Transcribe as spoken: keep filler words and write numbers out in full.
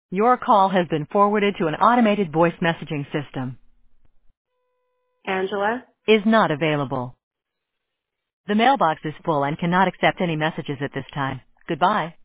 Your call has been forwarded to an automated voice messaging system. Angela? Is not available. The mailbox is full and cannot accept any messages at this time. Goodbye.